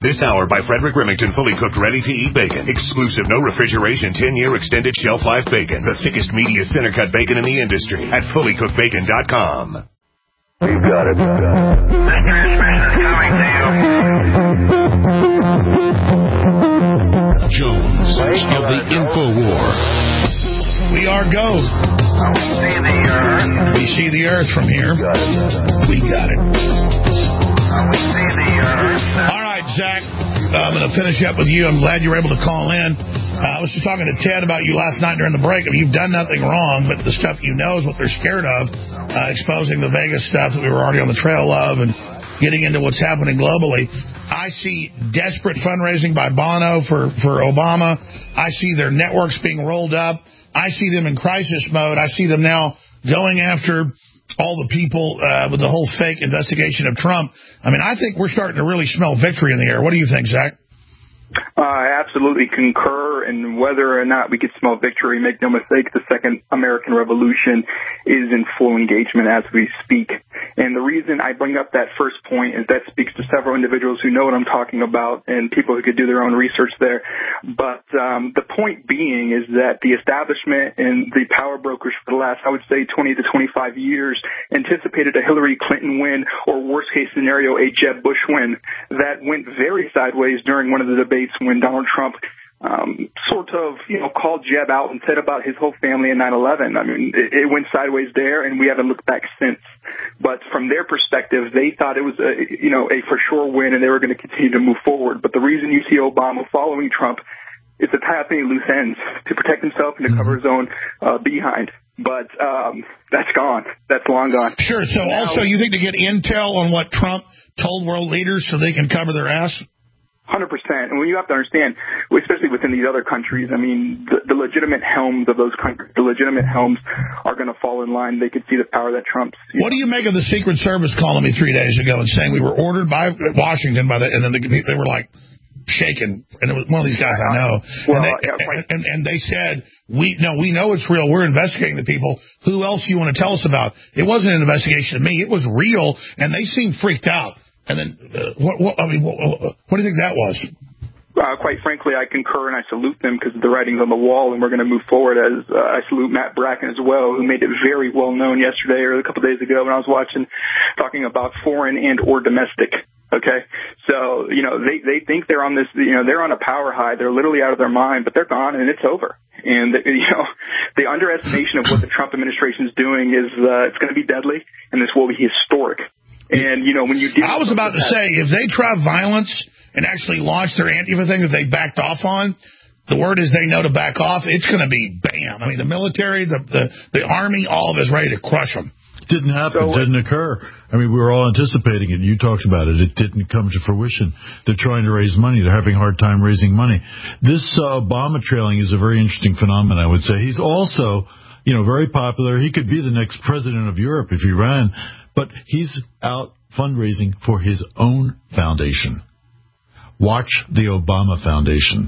This hour by Frederick Remington, fully cooked, ready-to-eat bacon. Exclusive, no refrigeration, 10-year extended shelf life bacon. The thickest, meatiest, center-cut bacon in the industry at fullycookedbacon.com. You got it. This transmission is coming to you. Jones of the InfoWar. We are go. We see the Earth. We see the Earth from here. We got it. We see the Earth. All right, Zach. I'm going to finish up with you. I'm glad you were able to call in. I was just talking to Ted about you last night during the break. I mean, you've done nothing wrong, but the stuff you know is what they're scared of, exposing the Vegas stuff that we were already on the trail of and getting into what's happening globally. I see desperate fundraising by Bono for Obama. I see their networks being rolled up. I see them in crisis mode. I see them now going after all the people with the whole fake investigation of Trump. I mean, I think we're starting to really smell victory in the air. What do you think, Zach? I absolutely concur, and whether or not we could smell victory, make no mistake, the second American Revolution is in full engagement as we speak. And the reason I bring up that first point is that speaks to several individuals who know what I'm talking about and people who could do their own research there. But the point being is that the establishment and the power brokers for the last, I would say, 20 to 25 years anticipated a Hillary Clinton win, or worst case scenario, a Jeb Bush win. That went very sideways during one of the debates when Donald Trump sort of, called Jeb out and said about his whole family in 9/11. I mean, it went sideways there, and we haven't looked back since. But from their perspective, they thought it was a for sure win, and they were going to continue to move forward. But the reason you see Obama following Trump is to tie up any loose ends, to protect himself and to cover his own behind. But that's gone. That's long gone. Sure. So also, you think to get intel on what Trump told world leaders so they can cover their ass? 100%. And when you have to understand, especially within these other countries, I mean, the legitimate helms of those countries, the legitimate helms are going to fall in line. They could see the power that Trump's. What do you make of the Secret Service calling me 3 days ago and saying we were ordered by Washington and then they were like shaken, and it was one of these guys I know. Well, and they said, we know it's real. We're investigating the people. Who else do you want to tell us about? It wasn't an investigation of me. It was real, and they seemed freaked out. And then, what do you think that was? Quite frankly, I concur and I salute them because the writing's on the wall, and we're going to move forward. As I salute Matt Bracken as well, who made it very well known yesterday or a couple of days ago when I was talking about foreign and or domestic. Okay, so they think they're on this, they're on a power high. They're literally out of their mind, but they're gone and it's over. And the underestimation of what the Trump administration is doing is it's going to be deadly, and this will be historic. And, when you I was about to say, if they try violence and actually launch their Antifa thing that they backed off on, the word is they know to back off. It's going to be bam. I mean, the military, the army, all of it is ready to crush them. Didn't happen. Didn't occur. I mean, we were all anticipating it. You talked about it. It didn't come to fruition. They're trying to raise money. They're having a hard time raising money. This Obama trailing is a very interesting phenomenon, I would say. He's also, very popular. He could be the next president of Europe if he ran. But he's out fundraising for his own foundation. Watch the Obama Foundation.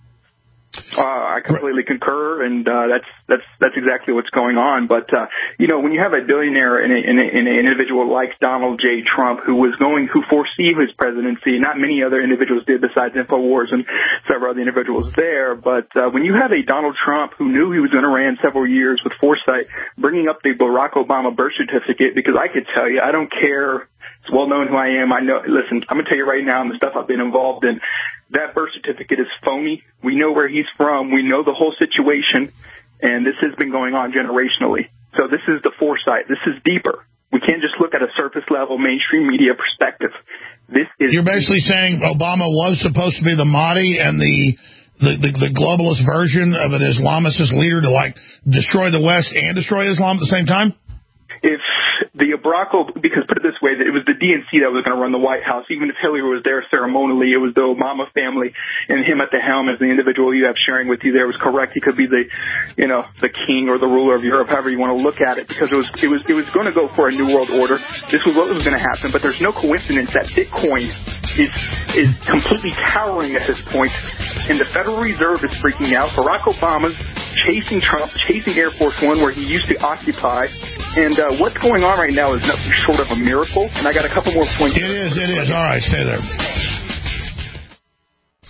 I completely concur, and that's exactly what's going on. But when you have a billionaire and an individual like Donald J. Trump, who foresaw his presidency, not many other individuals did besides InfoWars and several other individuals there. But when you have a Donald Trump who knew he was going to run several years with foresight, bringing up the Barack Obama birth certificate, because I could tell you, I don't care. It's well known who I am. I know. Listen, I'm going to tell you right now, the stuff I've been involved in. That birth certificate is phony. We know where he's from. We know the whole situation, and this has been going on generationally. So this is the foresight. This is deeper. We can't just look at a surface level mainstream media perspective. You're basically saying Obama was supposed to be the Mahdi and the globalist version of an Islamist leader to destroy the West and destroy Islam at the same time? If the because put it this way, that it was the DNC that was going to run the White House. Even if Hillary was there ceremonially, it was the Obama family and him at the helm as the individual you have sharing with you there was correct. He could be the king or the ruler of Europe, however you want to look at it, because it was going to go for a new world order. This was what was going to happen, but there's no coincidence that Bitcoin is completely towering at this point, and the Federal Reserve is freaking out. Barack Obama's chasing Trump, chasing Air Force One where he used to occupy. And what's going on right now is nothing short of a miracle. And I got a couple more points. It is. All right, stay there.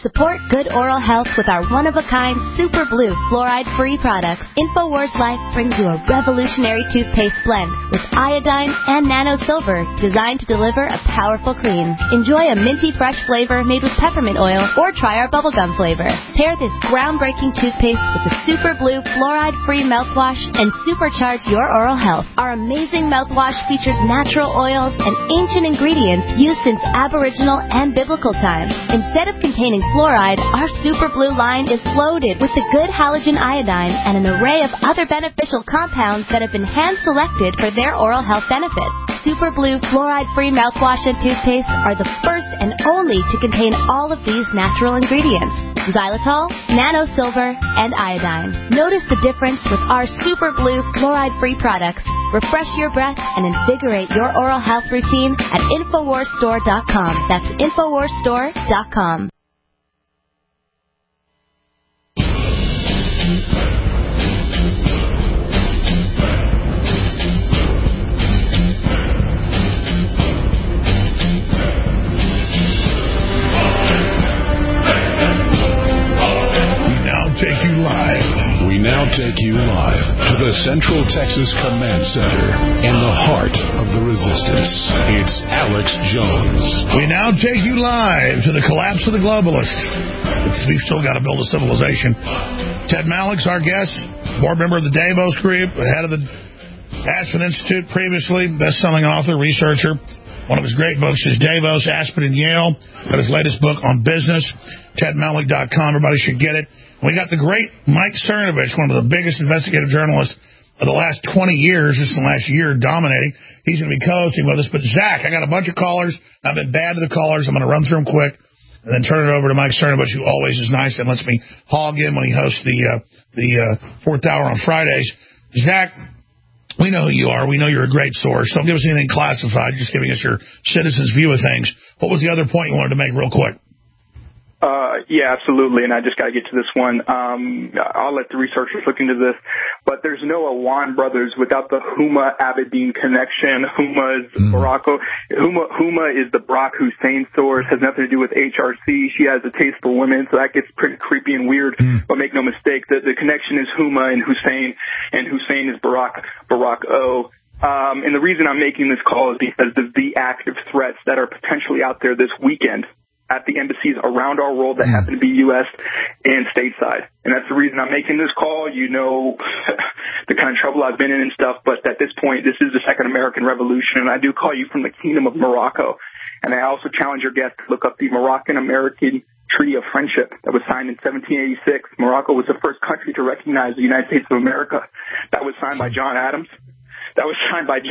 Support good oral health with our one-of-a-kind Super Blue fluoride-free products. InfoWars Life brings you a revolutionary toothpaste blend with iodine and nano silver designed to deliver a powerful clean. Enjoy a minty fresh flavor made with peppermint oil or try our bubblegum flavor. Pair this groundbreaking toothpaste with the Super Blue fluoride-free mouthwash and supercharge your oral health. Our amazing mouthwash features natural oils and ancient ingredients used since Aboriginal and biblical times. Instead of containing fluoride, our Super Blue line is loaded with the good halogen iodine and an array of other beneficial compounds that have been hand-selected for their oral health benefits. Super Blue fluoride-free mouthwash and toothpaste are the first and only to contain all of these natural ingredients: xylitol, nano silver, and iodine. Notice the difference with our Super Blue fluoride-free products. Refresh your breath and invigorate your oral health routine at InfoWarsStore.com. That's InfoWarsStore.com. We now take you live to the Central Texas Command Center in the heart of the resistance. It's Alex Jones. We now take you live to the collapse of the globalists. We've still got to build a civilization. Ted Mallick's our guest, board member of the Davos Group, head of the Aspen Institute previously, best-selling author, researcher. One of his great books is Davos, Aspen, and Yale. Got his latest book on business, TedMallick.com. Everybody should get it. We got the great Mike Cernovich, one of the biggest investigative journalists of the last 20 years, just in the last year, dominating. He's going to be co-hosting with us. But, Zach, I got a bunch of callers. I've been bad to the callers. I'm going to run through them quick and then turn it over to Mike Cernovich, who always is nice and lets me hog in when he hosts the fourth hour on Fridays. Zach, we know who you are. We know you're a great source. Don't give us anything classified, just giving us your citizens' view of things. What was the other point you wanted to make real quick? Yeah, absolutely, and I just got to get to this one. I'll let the researchers look into this, but there's no Awan brothers without the Huma Abedin connection. Huma is the Barack Hussein source, has nothing to do with HRC. She has a taste for women, so that gets pretty creepy and weird, but make no mistake, the connection is Huma and Hussein is Barack O. And the reason I'm making this call is because the active threats that are potentially out there this weekend at the embassies around our world that happen to be U.S. and stateside. And that's the reason I'm making this call. You know the kind of trouble I've been in and stuff, but at this point, this is the second American Revolution, and I do call you from the Kingdom of Morocco. And I also challenge your guests to look up the Moroccan-American Treaty of Friendship that was signed in 1786. Morocco was the first country to recognize the United States of America. That was signed by John Adams. That was signed by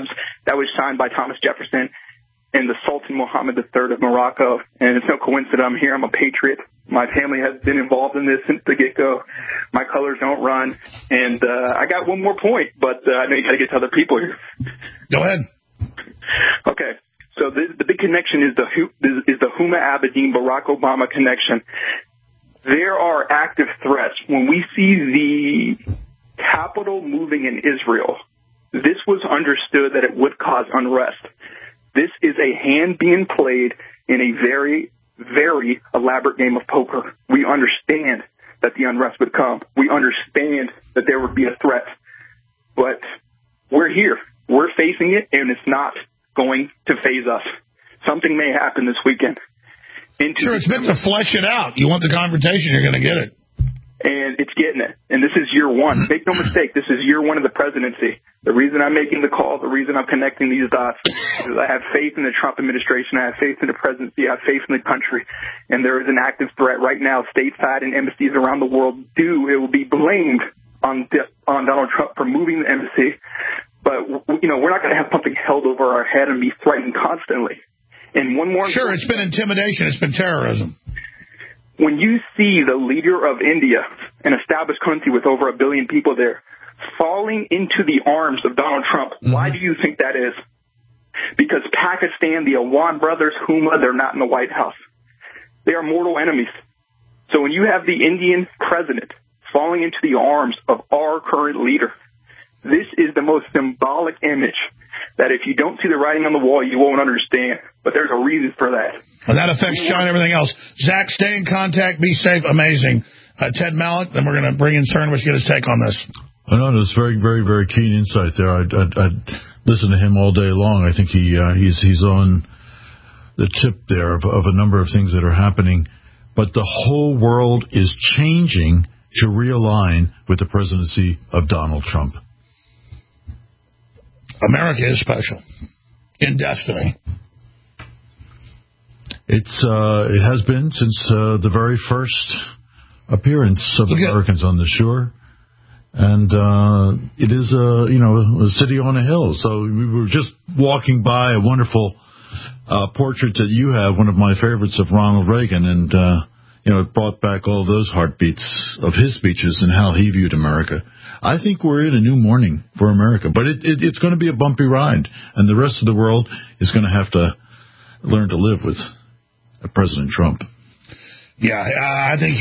Thomas Jefferson and the Sultan Mohammed III of Morocco. And it's no coincidence I'm here. I'm a patriot. My family has been involved in this since the get-go. My colors don't run. And I got one more point, but I know you got to get to other people here. Go ahead. Okay. So the big connection is the Huma Abedin Barack Obama connection. There are active threats. When we see the capital moving in Israel, this was understood that it would cause unrest. This is a hand being played in a very, very elaborate game of poker. We understand that the unrest would come. We understand that there would be a threat. But we're here. We're facing it, and it's not going to phase us. Something may happen this weekend. Sure, it's meant to flesh it out. You want the confrontation, you're going to get it. And it's getting it. And this is year one. Make no mistake, this is year one of the presidency. The reason I'm making the call, the reason I'm connecting these dots, is I have faith in the Trump administration. I have faith in the presidency. I have faith in the country. And there is an active threat right now, stateside and embassies around the world it will be blamed on Donald Trump for moving the embassy. But, we're not going to have something held over our head and be threatened constantly. And one more. Sure, it's been intimidation. It's been terrorism. When you see the leader of India, an established country with over 1 billion people there, falling into the arms of Donald Trump, why do you think that is? Because Pakistan, the Awan brothers, Huma, they're not in the White House. They are mortal enemies. So when you have the Indian president falling into the arms of our current leader, this is the most symbolic image that if you don't see the writing on the wall, you won't understand. But there's a reason for that. Well, that affects Sean and everything else. Zach, stay in contact. Be safe. Amazing. Ted Malloch, then we're going to bring in Cernovich, get his take on this. I know there's very, very, very keen insight there. I'd listen to him all day long. I think he's on the tip there of a number of things that are happening. But the whole world is changing to realign with the presidency of Donald Trump. America is special in destiny. It has been since the very first appearance of Americans on the shore. And it is a city on a hill. So we were just walking by a wonderful portrait that you have, one of my favorites of Ronald Reagan, and it brought back all those heartbeats of his speeches and how he viewed America. I think we're in a new morning for America, but it's going to be a bumpy ride, and the rest of the world is going to have to learn to live with President Trump. Yeah, I think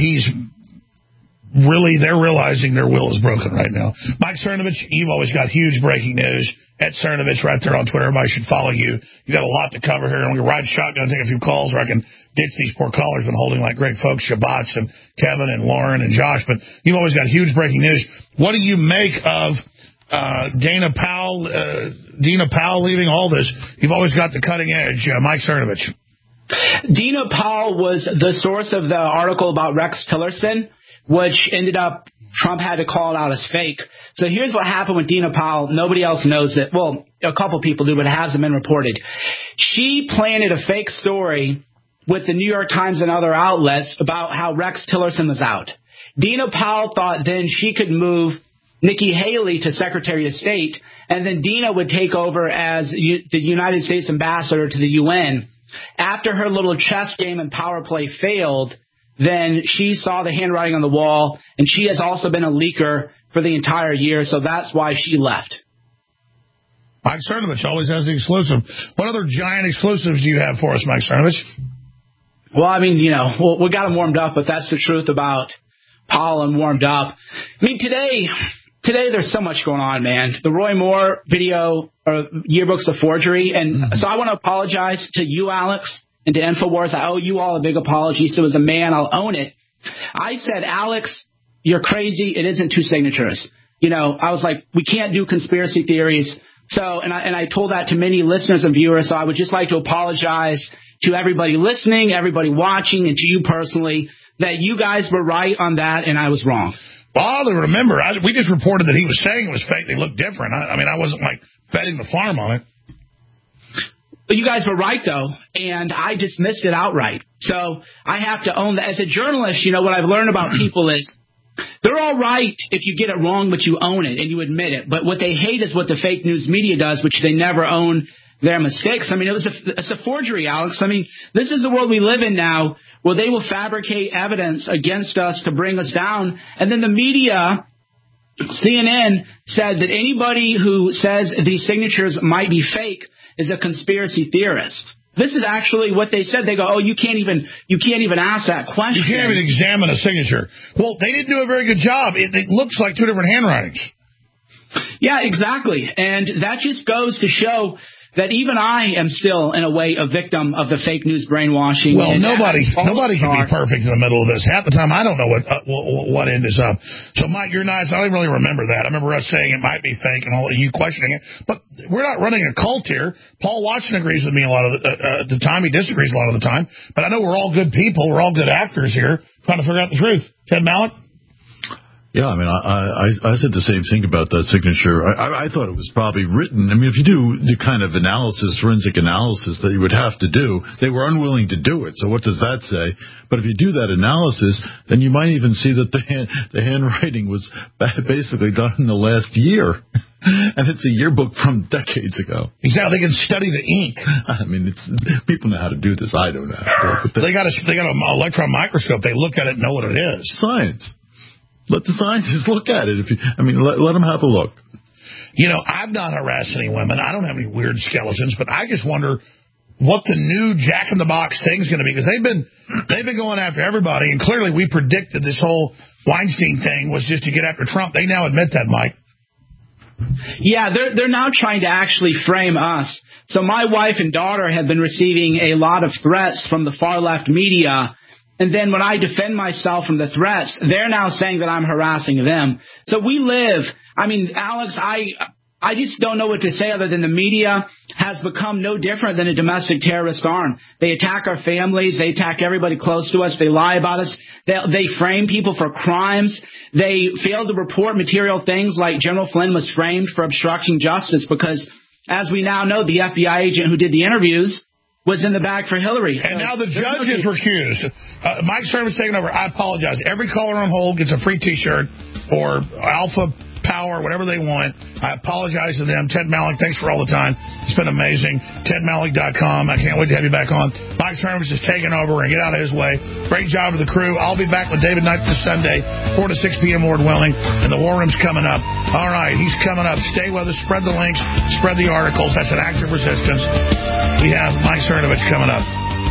they're realizing their will is broken right now. Mike Cernovich, you've always got huge breaking news. At Cernovich right there on Twitter. Everybody should follow you. You got a lot to cover here. I'm going to ride shotgun, take a few calls, or I can ditch these poor callers been holding like great folks, Shabbats and Kevin and Lauren and Josh. But you've always got huge breaking news. What do you make of Dina Powell leaving all this? You've always got the cutting edge. Mike Cernovich. Dina Powell was the source of the article about Rex Tillerson, which ended up Trump had to call it out as fake. So here's what happened with Dina Powell. Nobody else knows it. Well, a couple people do, but it hasn't been reported. She planted a fake story with the New York Times and other outlets about how Rex Tillerson was out. Dina Powell thought then she could move Nikki Haley to Secretary of State, and then Dina would take over as the United States ambassador to the UN. After her little chess game and power play failed, then she saw the handwriting on the wall, and she has also been a leaker for the entire year, so that's why she left. Mike Cernovich always has the exclusive. What other giant exclusives do you have for us, Mike Cernovich? Well, I mean, we got them warmed up, but that's the truth about Powell and warmed up. I mean, today there's so much going on, man. The Roy Moore video, or yearbook's a forgery, and so I want to apologize to you, Alex, and to InfoWars. I owe you all a big apology. So as a man, I'll own it. I said, Alex, you're crazy. It isn't two signatures. I was like, we can't do conspiracy theories. So, and I told that to many listeners and viewers. So I would just like to apologize to everybody listening, everybody watching, and to you personally, that you guys were right on that and I was wrong. Well, remember, we just reported that he was saying it was fake. They looked different. I mean, I wasn't like betting the farm on it. But you guys were right, though, and I dismissed it outright. So I have to own that. As a journalist, what I've learned about people is they're all right if you get it wrong, but you own it and you admit it. But what they hate is what the fake news media does, which they never own their mistakes. I mean, it's a forgery, Alex. I mean, this is the world we live in now, where they will fabricate evidence against us to bring us down. And then the media, CNN, said that anybody who says these signatures might be fake is a conspiracy theorist. This is actually what they said. They go, oh, you can't even ask that question. You can't even examine a signature. Well, they didn't do a very good job. It looks like two different handwritings. Yeah, exactly. And that just goes to show that even I am still, in a way, a victim of the fake news brainwashing. Well, nobody can be perfect in the middle of this. Half the time, I don't know what end is up. So, Mike, you're nice. I don't even really remember that. I remember us saying it might be fake and all you questioning it. But we're not running a cult here. Paul Watson agrees with me a lot of the time. He disagrees a lot of the time. But I know we're all good people. We're all good actors here trying to figure out the truth. Ted Malloch? Yeah, I mean, I said the same thing about that signature. I thought it was probably written. I mean, if you do the kind of analysis, forensic analysis that you would have to do, they were unwilling to do it. So what does that say? But if you do that analysis, then you might even see that the handwriting was basically done in the last year. And it's a yearbook from decades ago. Exactly. They can study the ink. I mean, people know how to do this. I don't know how to do it. They got an electron microscope. They look at it and know what it is. Science. Let the scientists look at it. Let them have a look. I've not harassed any women. I don't have any weird skeletons, but I just wonder what the new jack-in-the-box thing's going to be, because they've been going after everybody, and clearly we predicted this whole Weinstein thing was just to get after Trump. They now admit that, Mike. Yeah, they're now trying to actually frame us. So my wife and daughter have been receiving a lot of threats from the far left media. And then when I defend myself from the threats, they're now saying that I'm harassing them. So we live, I mean, Alex, I just don't know what to say other than the media has become no different than a domestic terrorist arm. They attack our families. They attack everybody close to us. They lie about us. They frame people for crimes. They fail to report material things like General Flynn was framed for obstructing justice because, as we now know, the FBI agent who did the interviews was in the bag for Hillary. And now the judge is recused. Mike Stern is taking over. I apologize. Every caller on hold gets a free T-shirt or Alpha Power, whatever they want. I apologize to them. Ted Malik, thanks for all the time. It's been amazing. TedMalik.com. I can't wait to have you back on. Mike Stern is taking over. We're going to get out of his way. Great job to the crew. I'll be back with David Knight this Sunday, 4 to 6 p.m. Ward Willing, and the War Room's coming up. All right, he's coming up. Stay with us. Spread the links. Spread the articles. That's an act of resistance. We have Mike Cernovich coming up.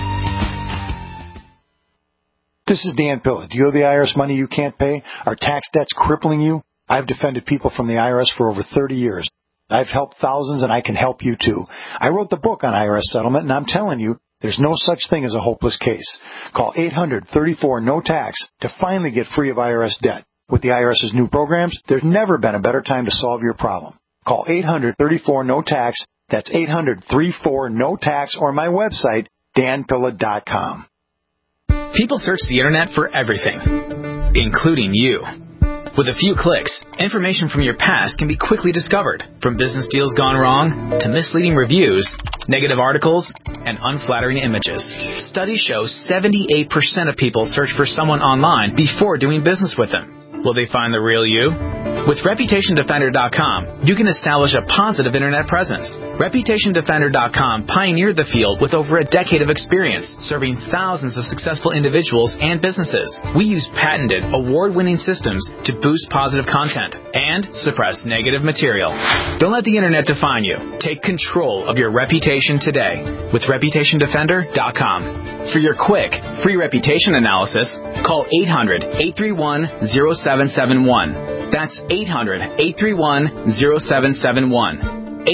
This is Dan Pilla. Do you owe the IRS money you can't pay? Are tax debts crippling you? I've defended people from the IRS for over 30 years. I've helped thousands, and I can help you, too. I wrote the book on IRS settlement, and I'm telling you, there's no such thing as a hopeless case. Call 800-34-NO-TAX to finally get free of IRS debt. With the IRS's new programs, there's never been a better time to solve your problem. Call 800-34-NO-TAX. That's 800-34-NO-TAX, or my website, danpilla.com. People search the Internet for everything, including you. With a few clicks, information from your past can be quickly discovered, from business deals gone wrong to misleading reviews, negative articles, and unflattering images. Studies show 78% of people search for someone online before doing business with them. Will they find the real you? With ReputationDefender.com, you can establish a positive Internet presence. ReputationDefender.com pioneered the field with over a decade of experience, serving thousands of successful individuals and businesses. We use patented, award-winning systems to boost positive content and suppress negative material. Don't let the Internet define you. Take control of your reputation today with ReputationDefender.com. For your quick, free reputation analysis, call 800-831-0771. That's 800-831-0771.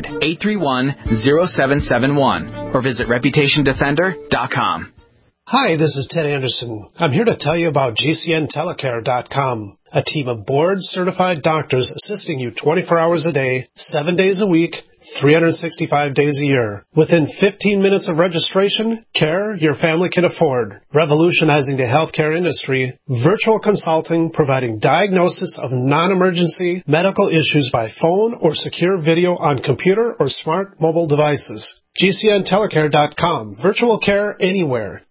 800-831-0771. Or visit ReputationDefender.com. Hi, this is Ted Anderson. I'm here to tell you about GCNTelecare.com, a team of board-certified doctors assisting you 24 hours a day, 7 days a week, 365 days a year. Within 15 minutes of registration, care your family can afford. Revolutionizing the healthcare industry, virtual consulting providing diagnosis of non-emergency medical issues by phone or secure video on computer or smart mobile devices. GCNTelecare.com. Virtual care anywhere.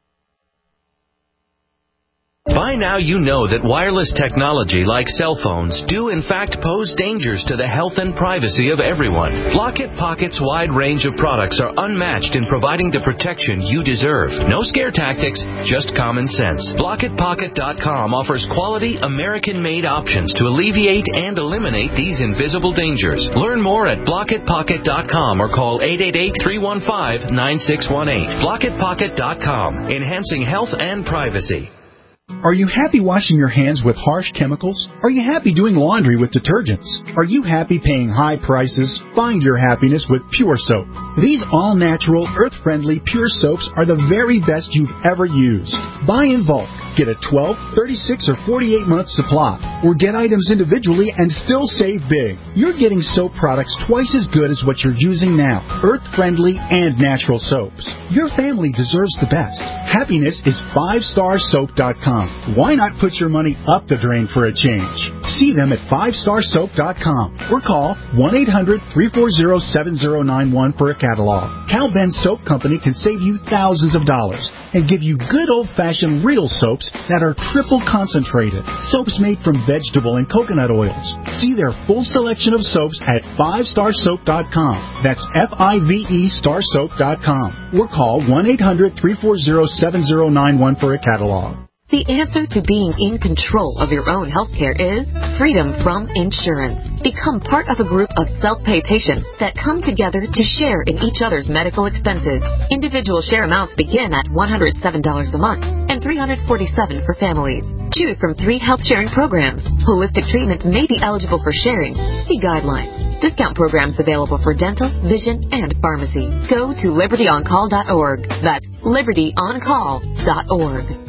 By now you know that wireless technology like cell phones do in fact pose dangers to the health and privacy of everyone. Blockit Pocket's wide range of products are unmatched in providing the protection you deserve. No scare tactics, just common sense. BlockitPocket.com offers quality American-made options to alleviate and eliminate these invisible dangers. Learn more at BlockitPocket.com or call 888-315-9618. BlockitPocket.com, enhancing health and privacy. Are you happy washing your hands with harsh chemicals? Are you happy doing laundry with detergents? Are you happy paying high prices? Find your happiness with Pure Soap. These all-natural, earth-friendly Pure Soaps are the very best you've ever used. Buy in bulk. Get a 12, 36, or 48-month supply. Or get items individually and still save big. You're getting soap products twice as good as what you're using now. Earth-friendly and natural soaps. Your family deserves the best. Happiness is 5starsoap.com. Why not put your money up the drain for a change? See them at 5starsoap.com or call 1-800-340-7091 for a catalog. Cal Ben Soap Company can save you thousands of dollars and give you good old-fashioned real soaps that are triple concentrated. Soaps made from vegetable and coconut oils. See their full selection of soaps at 5starsoap.com. That's F-I-V-E starsoap.com or call 1-800-340-7091 for a catalog. The answer to being in control of your own healthcare is freedom from insurance. Become part of a group of self-pay patients that come together to share in each other's medical expenses. Individual share amounts begin at $107 a month and $347 for families. Choose from 3 health-sharing programs. Holistic treatments may be eligible for sharing. See guidelines. Discount programs available for dental, vision, and pharmacy. Go to libertyoncall.org. That's libertyoncall.org.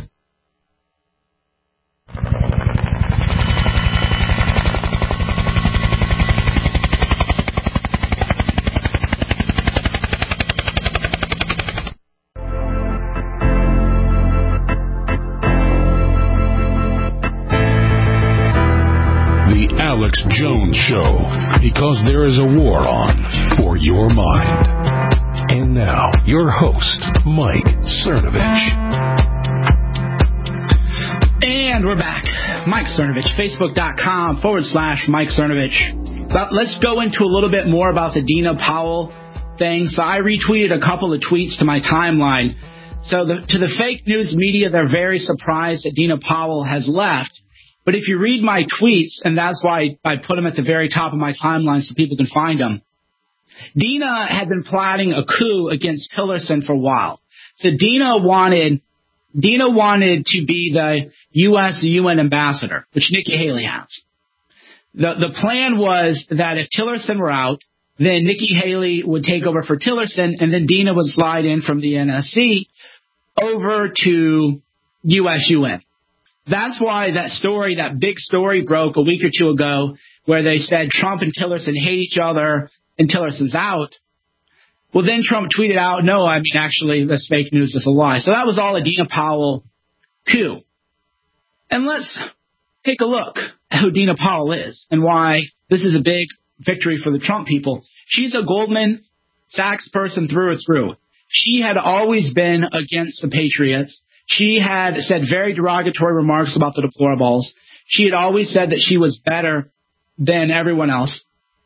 Alex Jones Show, because there is a war on for your mind. And now, your host, Mike Cernovich. And we're back. Mike Cernovich, Facebook.com/Mike Cernovich. But let's go into a little bit more about the Dina Powell thing. So I retweeted a couple of tweets to my timeline. So to the fake news media, they're very surprised that Dina Powell has left. But if you read my tweets, and that's why I put them at the very top of my timeline so people can find them, Dina had been plotting a coup against Tillerson for a while. So Dina wanted to be the U.S. UN ambassador, which Nikki Haley has. The plan was that if Tillerson were out, then Nikki Haley would take over for Tillerson, and then Dina would slide in from the NSC over to U.S. UN. That's why that big story broke a week or two ago where they said Trump and Tillerson hate each other and Tillerson's out. Well, then Trump tweeted out, no, I mean, actually, this fake news is a lie. So that was all a Dina Powell coup. And let's take a look at who Dina Powell is and why this is a big victory for the Trump people. She's a Goldman Sachs person through and through. She had always been against the Patriots. She had said very derogatory remarks about the deplorables. She had always said that she was better than everyone else.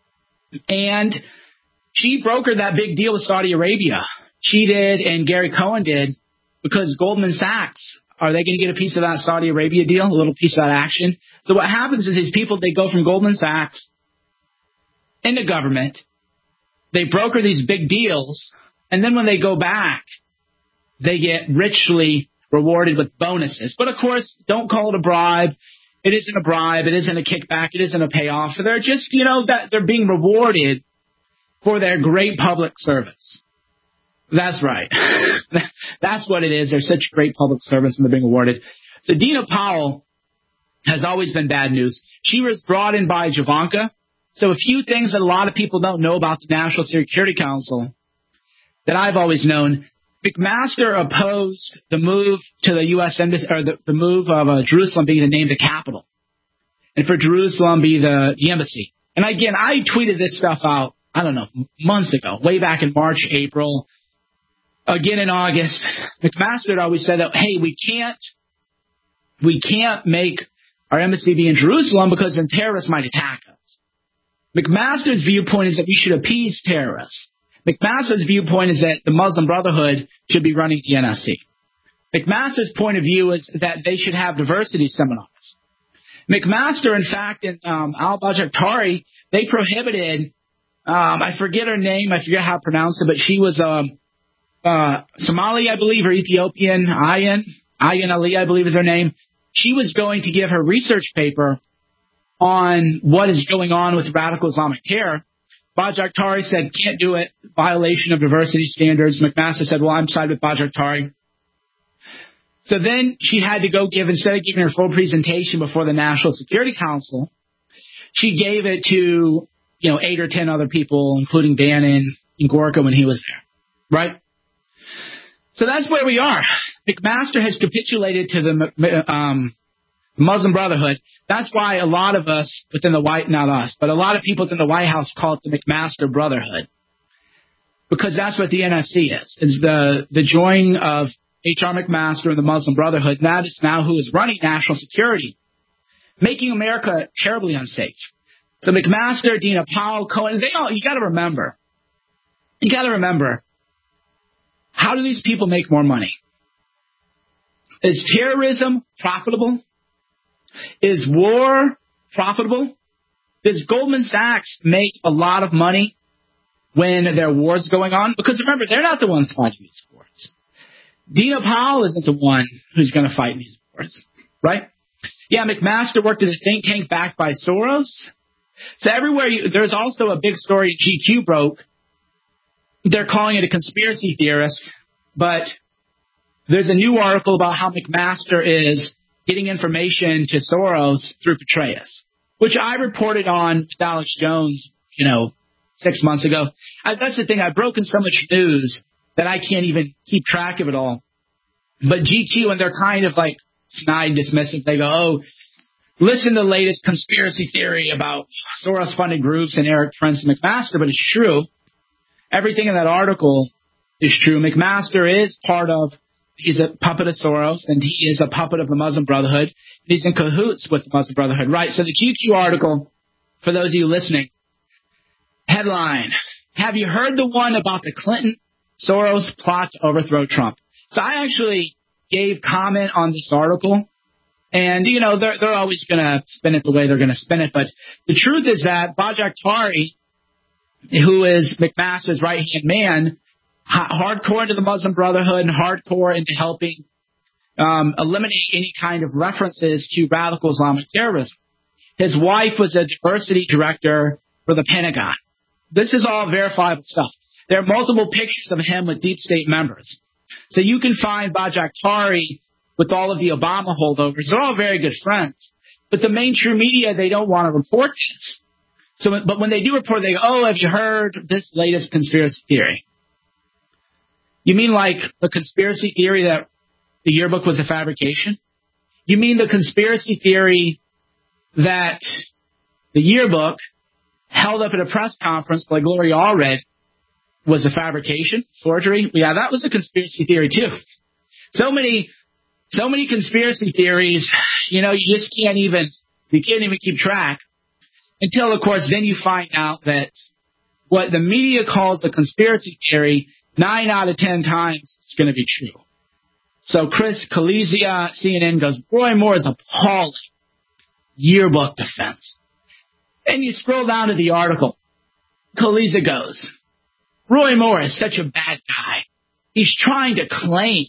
And she brokered that big deal with Saudi Arabia. She did, and Gary Cohn did, because Goldman Sachs, are they going to get a piece of that Saudi Arabia deal, a little piece of that action? So what happens is these people, they go from Goldman Sachs into government. They broker these big deals, and then when they go back, they get richly rewarded with bonuses. But, of course, don't call it a bribe. It isn't a bribe. It isn't a kickback. It isn't a payoff. They're just, that they're being rewarded for their great public service. That's right. That's what it is. They're such great public service and they're being rewarded. So Dina Powell has always been bad news. She was brought in by Javanka. So a few things that a lot of people don't know about the National Security Council that I've always known. McMaster opposed the move to the U.S. Embassy, or the move of Jerusalem being named the capital, and for Jerusalem be the embassy. And again, I tweeted this stuff out, I don't know, months ago, way back in March, April, again in August. McMaster had always said that, hey, we can't make our embassy be in Jerusalem because then terrorists might attack us. McMaster's viewpoint is that we should appease terrorists. McMaster's viewpoint is that the Muslim Brotherhood should be running the NSC. McMaster's point of view is that they should have diversity seminars. McMaster, in fact, and al-Bajaktari, they prohibited, I forget her name, I forget how to pronounce it, but she was Somali, I believe, or Ethiopian, Ayan Ali, I believe is her name. She was going to give her research paper on what is going on with radical Islamic terror. Bajaktari said, can't do it, violation of diversity standards. McMaster said, well, I'm side with Bajaktari. So then she had to go instead of giving her full presentation before the National Security Council, she gave it to, 8 or 10 other people, including Bannon and Gorka when he was there, right? So that's where we are. McMaster has capitulated to the Muslim Brotherhood. That's why a lot of us within the not us, but a lot of people within the White House call it the McMaster Brotherhood. Because that's what the NSC is the joining of H.R. McMaster and the Muslim Brotherhood. And that is now who is running national security, making America terribly unsafe. So McMaster, Dina Powell, Cohen, you got to remember, how do these people make more money? Is terrorism profitable? Is war profitable? Does Goldman Sachs make a lot of money when there are wars going on? Because remember, they're not the ones fighting these wars. Dina Powell isn't the one who's going to fight these wars, right? Yeah, McMaster worked at a think tank backed by Soros. So everywhere, there's also a big story GQ broke. They're calling it a conspiracy theorist, but there's a new article about how McMaster is getting information to Soros through Petraeus, which I reported on with Alex Jones, 6 months ago. That's the thing. I've broken so much news that I can't even keep track of it all. But GQ, and they're kind of like snide and dismissive, they go, oh, listen to the latest conspiracy theory about Soros-funded groups and Eric Prince and McMaster, but it's true. Everything in that article is true. McMaster is he's a puppet of Soros, and he is a puppet of the Muslim Brotherhood. He's in cahoots with the Muslim Brotherhood. Right, so the GQ article, for those of you listening, headline, have you heard the one about the Clinton-Soros plot to overthrow Trump? So I actually gave comment on this article, and, they're always going to spin it the way they're going to spin it. But the truth is that Bajaktari, who is McMaster's right-hand man, hardcore into the Muslim Brotherhood and hardcore into helping eliminate any kind of references to radical Islamic terrorism. His wife was a diversity director for the Pentagon. This is all verifiable stuff. There are multiple pictures of him with deep state members. So you can find Bajaktari with all of the Obama holdovers. They're all very good friends. But the mainstream media, they don't want to report this. But when they do report, they go, oh, have you heard this latest conspiracy theory? You mean like the conspiracy theory that the yearbook was a fabrication? You mean the conspiracy theory that the yearbook held up at a press conference by Gloria Allred was a fabrication, forgery? Yeah, that was a conspiracy theory too. So many conspiracy theories, you just can't even keep track until, of course, then you find out that what the media calls a conspiracy theory, 9 out of 10 times it's going to be true. So Chris Kalizia, CNN, goes, Roy Moore is appalling. Yearbook defense. And you scroll down to the article. Kalizia goes, Roy Moore is such a bad guy. He's trying to claim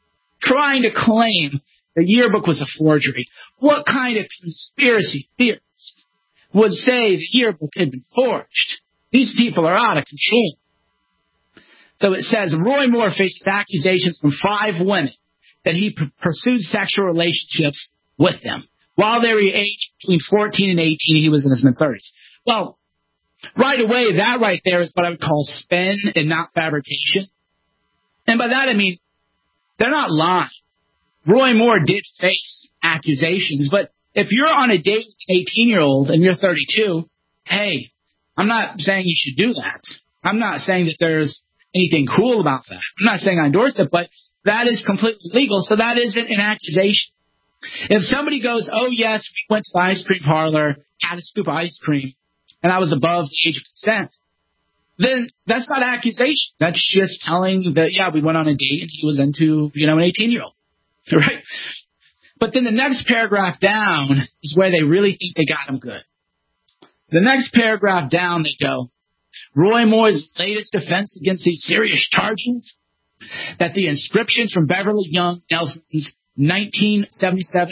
the yearbook was a forgery. What kind of conspiracy theorist would say the yearbook had been forged? These people are out of control. So it says Roy Moore faces accusations from 5 women that he pursued sexual relationships with them. While they were aged between 14 and 18, he was in his mid-30s. Well, right away, that right there is what I would call spin and not fabrication. And by that I mean, they're not lying. Roy Moore did face accusations, but if you're on a date with an 18-year-old and you're 32, hey, I'm not saying you should do that. I'm not saying that there's anything cool about that. I'm not saying I endorse it, but that is completely legal, so that isn't an accusation. If somebody goes, oh, yes, we went to the ice cream parlor, had a scoop of ice cream, and I was above the age of consent, then that's not accusation. That's just telling that, yeah, we went on a date and he was into, an 18-year-old, right? But then the next paragraph down is where they really think they got him good. The next paragraph down, they go, Roy Moore's latest defense against these serious charges, that the inscriptions from Beverly Young Nelson's 1977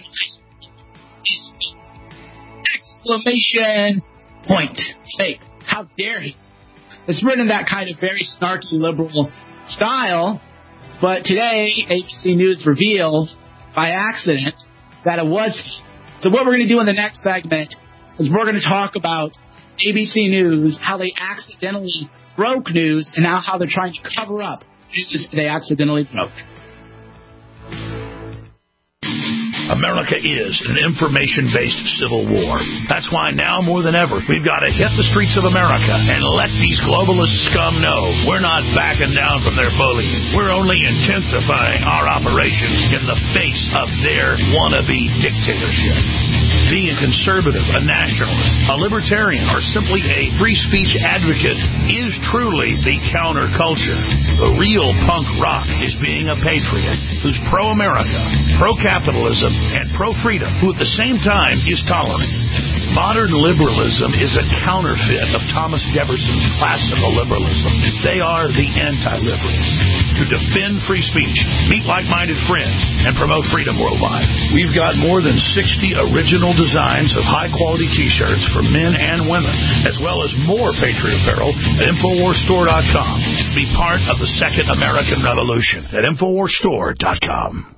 exclamation point fake. How dare he? It's written in that kind of very snarky liberal style, but today ABC News revealed by accident that it was. So what we're going to do in the next segment is we're going to talk about ABC News, how they accidentally broke news, and now how they're trying to cover up news they accidentally broke. America is an information-based civil war. That's why now more than ever, we've got to hit the streets of America and let these globalist scum know we're not backing down from their bullying. We're only intensifying our operations in the face of their wannabe dictatorship. Being a conservative, a nationalist, a libertarian, or simply a free speech advocate is truly the counterculture. The real punk rock is being a patriot who's pro-America, pro-capitalism, and pro-freedom, who at the same time is tolerant. Modern liberalism is a counterfeit of Thomas Jefferson's classical liberalism. They are the anti-liberals who defend free speech, meet like-minded friends, and promote freedom worldwide. We've got more than 60 original designs of high-quality T-shirts for men and women, as well as more Patriot apparel at InfoWarsStore.com. Be part of the Second American Revolution at InfoWarsStore.com.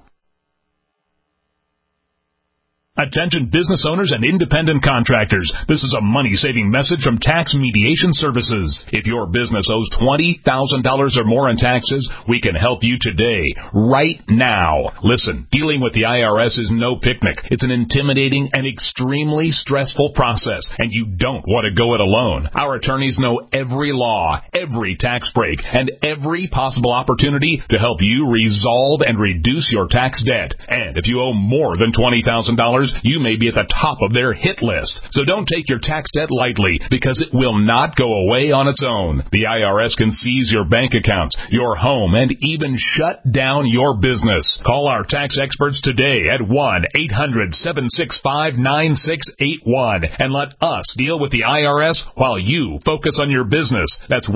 Attention business owners and independent contractors. This is a money-saving message from Tax Mediation Services. If your business owes $20,000 or more in taxes, we can help you today, right now. Listen, dealing with the IRS is no picnic. It's an intimidating and extremely stressful process, and you don't want to go it alone. Our attorneys know every law, every tax break, and every possible opportunity to help you resolve and reduce your tax debt. And if you owe more than $20,000, you may be at the top of their hit list. So don't take your tax debt lightly, because it will not go away on its own. The IRS can seize your bank accounts, your home, and even shut down your business. Call our tax experts today at 1-800-765-9681 and let us deal with the IRS while you focus on your business. That's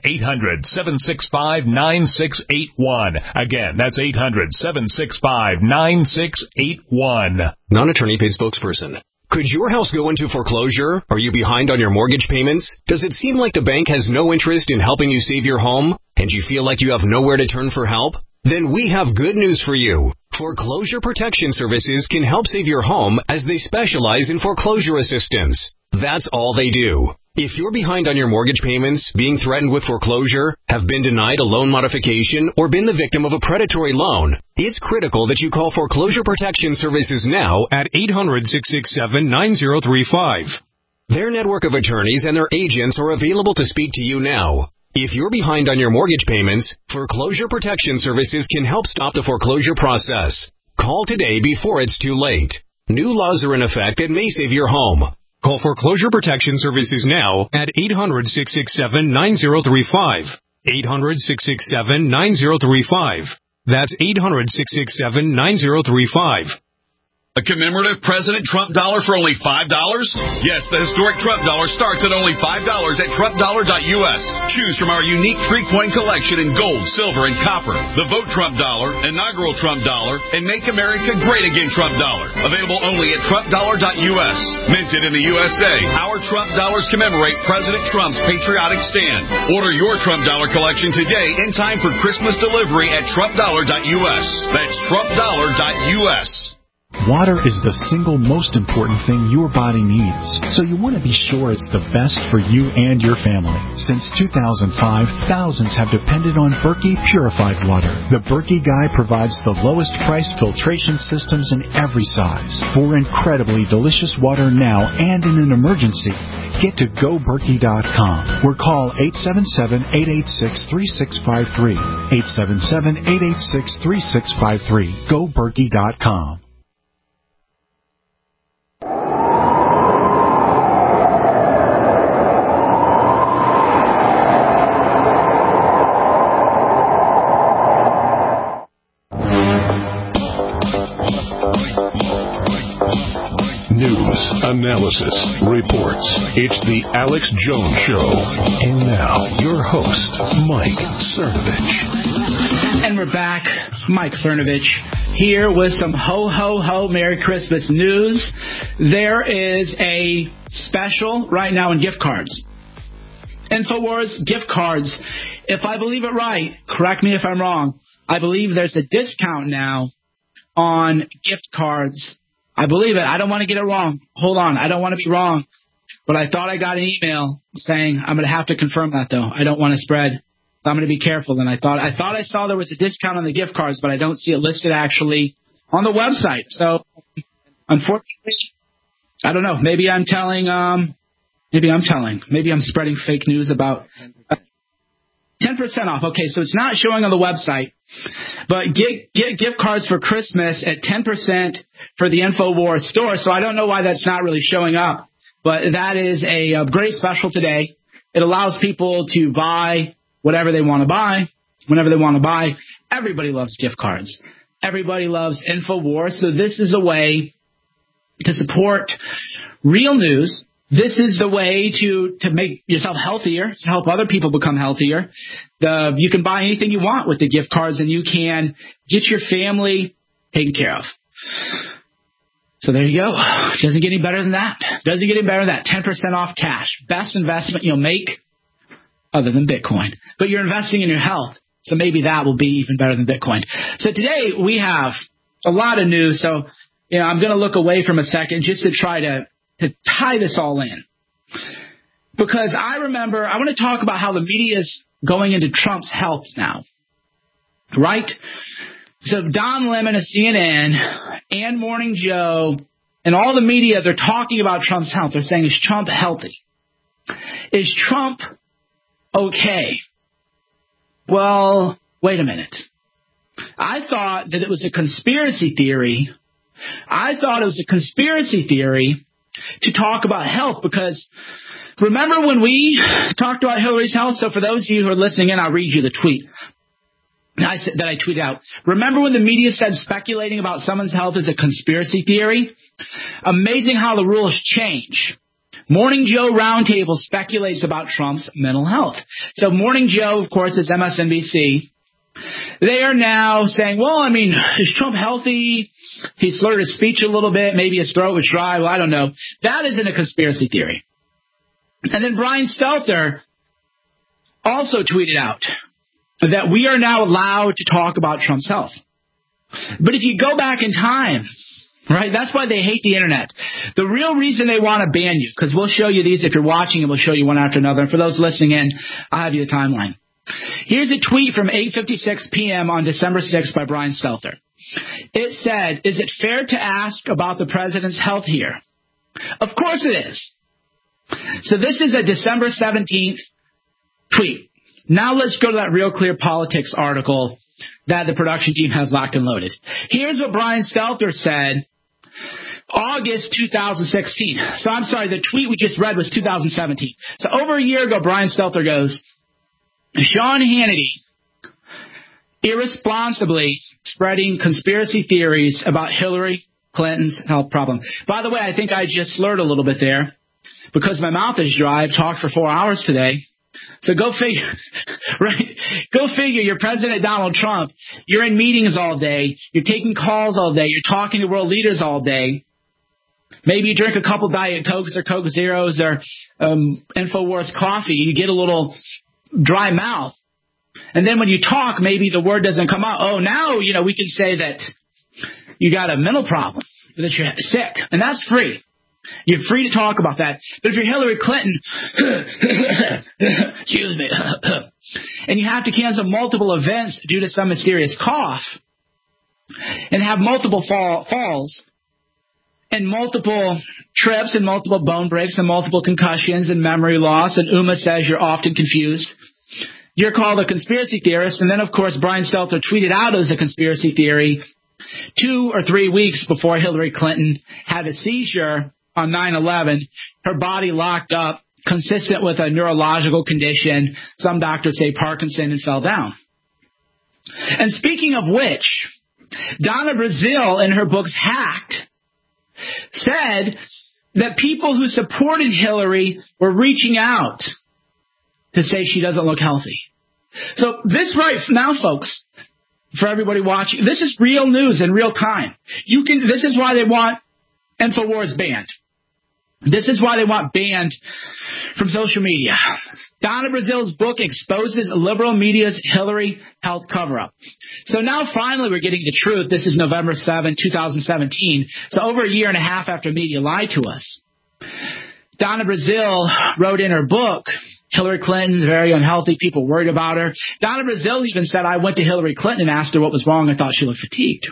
1-800-765-9681. Again, that's 800-765-9681. Non-attorney paid spokesperson. Could your house go into foreclosure? Are you behind on your mortgage payments? Does it seem like the bank has no interest in helping you save your home, and you feel like you have nowhere to turn for help? Then we have good news for you. Foreclosure Protection Services can help save your home, as they specialize in foreclosure assistance. That's all they do. If you're behind on your mortgage payments, being threatened with foreclosure, have been denied a loan modification, or been the victim of a predatory loan, it's critical that you call Foreclosure Protection Services now at 800-667-9035. Their network of attorneys and their agents are available to speak to you now. If you're behind on your mortgage payments, Foreclosure Protection Services can help stop the foreclosure process. Call today before it's too late. New laws are in effect that may save your home. Call Foreclosure Protection Services now at 800-667-9035. 800-667-9035. That's 800-667-9035. A commemorative President Trump dollar for only $5? Yes, the historic Trump dollar starts at only $5 at TrumpDollar.us. Choose from our unique 3-coin collection in gold, silver, and copper. The Vote Trump dollar, inaugural Trump dollar, and Make America Great Again Trump dollar. Available only at TrumpDollar.us. Minted in the USA, our Trump dollars commemorate President Trump's patriotic stand. Order your Trump dollar collection today in time for Christmas delivery at TrumpDollar.us. That's TrumpDollar.us. Water is the single most important thing your body needs, so you want to be sure it's the best for you and your family. Since 2005, thousands have depended on Berkey purified water. The Berkey Guy provides the lowest priced filtration systems in every size. For incredibly delicious water now and in an emergency, get to GoBerkey.com or call 877-886-3653. 877-886-3653. GoBerkey.com. News, analysis, reports. It's the Alex Jones Show. And now, your host, Mike Cernovich. And we're back. Mike Cernovich here with some ho-ho-ho Merry Christmas news. There is a special right now in gift cards. InfoWars gift cards. If I believe it right, correct me if I'm wrong, I believe there's a discount now on gift cards. I believe it. I don't want to get it wrong. Hold on. I don't want to be wrong. But I thought I got an email saying I'm going to have to confirm that, though. I don't want to spread. So I'm going to be careful. And I thought I saw there was a discount on the gift cards, but I don't see it listed actually on the website. So, unfortunately, I don't know. Maybe I'm spreading fake news about 10% off. Okay, so it's not showing on the website. But get gift cards for Christmas at 10% for the InfoWars store. So I don't know why that's not really showing up. But that is a great special today. It allows people to buy whatever they want to buy, whenever they want to buy. Everybody loves gift cards. Everybody loves InfoWars. So this is a way to support real news. This is the way to make yourself healthier, to help other people become healthier. You can buy anything you want with the gift cards, and you can get your family taken care of. So there you go. Doesn't get any better than that. 10% off cash. Best investment you'll make other than Bitcoin. But you're investing in your health, so maybe that will be even better than Bitcoin. So today we have a lot of news. So I'm going to look away from a second just to try to tie this all in. Because I want to talk about how the media is going into Trump's health now. Right? So Don Lemon of CNN and Morning Joe and all the media, they're talking about Trump's health. They're saying, is Trump healthy? Is Trump okay? Well, wait a minute. I thought that it was a conspiracy theory. To talk about health, because remember when we talked about Hillary's health? So for those of you who are listening in, I'll read you the tweet that I tweeted out. Remember when the media said speculating about someone's health is a conspiracy theory? Amazing how the rules change. Morning Joe Roundtable speculates about Trump's mental health. So Morning Joe, of course, is MSNBC. They are now saying, well, is Trump healthy? He slurred his speech a little bit. Maybe his throat was dry. Well, I don't know. That isn't a conspiracy theory. And then Brian Stelter also tweeted out that we are now allowed to talk about Trump's health. But if you go back in time, right, that's why they hate the Internet. The real reason they want to ban you, because we'll show you these if you're watching, and we'll show you one after another. And for those listening in, I'll have you the timeline. Here's a tweet from 8:56 p.m. on December 6th by Brian Stelter. It said, is it fair to ask about the president's health here? Of course it is. So this is a December 17th tweet. Now let's go to that Real Clear Politics article that the production team has locked and loaded. Here's what Brian Stelter said August 2016. So I'm sorry, the tweet we just read was 2017. So over a year ago, Brian Stelter goes, Sean Hannity irresponsibly spreading conspiracy theories about Hillary Clinton's health problem. By the way, I think I just slurred a little bit there because my mouth is dry. I've talked for 4 hours today. So go figure, right? Go figure. You're President Donald Trump. You're in meetings all day. You're taking calls all day. You're talking to world leaders all day. Maybe you drink a couple Diet Cokes or Coke Zeros or InfoWars coffee. You get a little dry mouth. And then when you talk, maybe the word doesn't come out. Oh, now, we can say that you got a mental problem, that you're sick. And that's free. You're free to talk about that. But if you're Hillary Clinton, excuse me, and you have to cancel multiple events due to some mysterious cough and have multiple falls and multiple trips and multiple bone breaks and multiple concussions and memory loss, and Uma says you're often confused, you're called a conspiracy theorist. And then, of course, Brian Stelter tweeted out as a conspiracy theory 2 or 3 weeks before Hillary Clinton had a seizure on 9/11, her body locked up, consistent with a neurological condition. Some doctors say Parkinson, and fell down. And speaking of which, Donna Brazile, in her books Hacked, said that people who supported Hillary were reaching out to say she doesn't look healthy. So this right now, folks, for everybody watching, this is real news in real time. This is why they want InfoWars banned. This is why they want banned from social media. Donna Brazile's book exposes liberal media's Hillary health cover-up. So now finally we're getting the truth. This is November 7, 2017. So over a year and a half after media lied to us. Donna Brazile wrote in her book, Hillary Clinton's very unhealthy, people worried about her. Donna Brazile even said, I went to Hillary Clinton and asked her what was wrong. I thought she looked fatigued.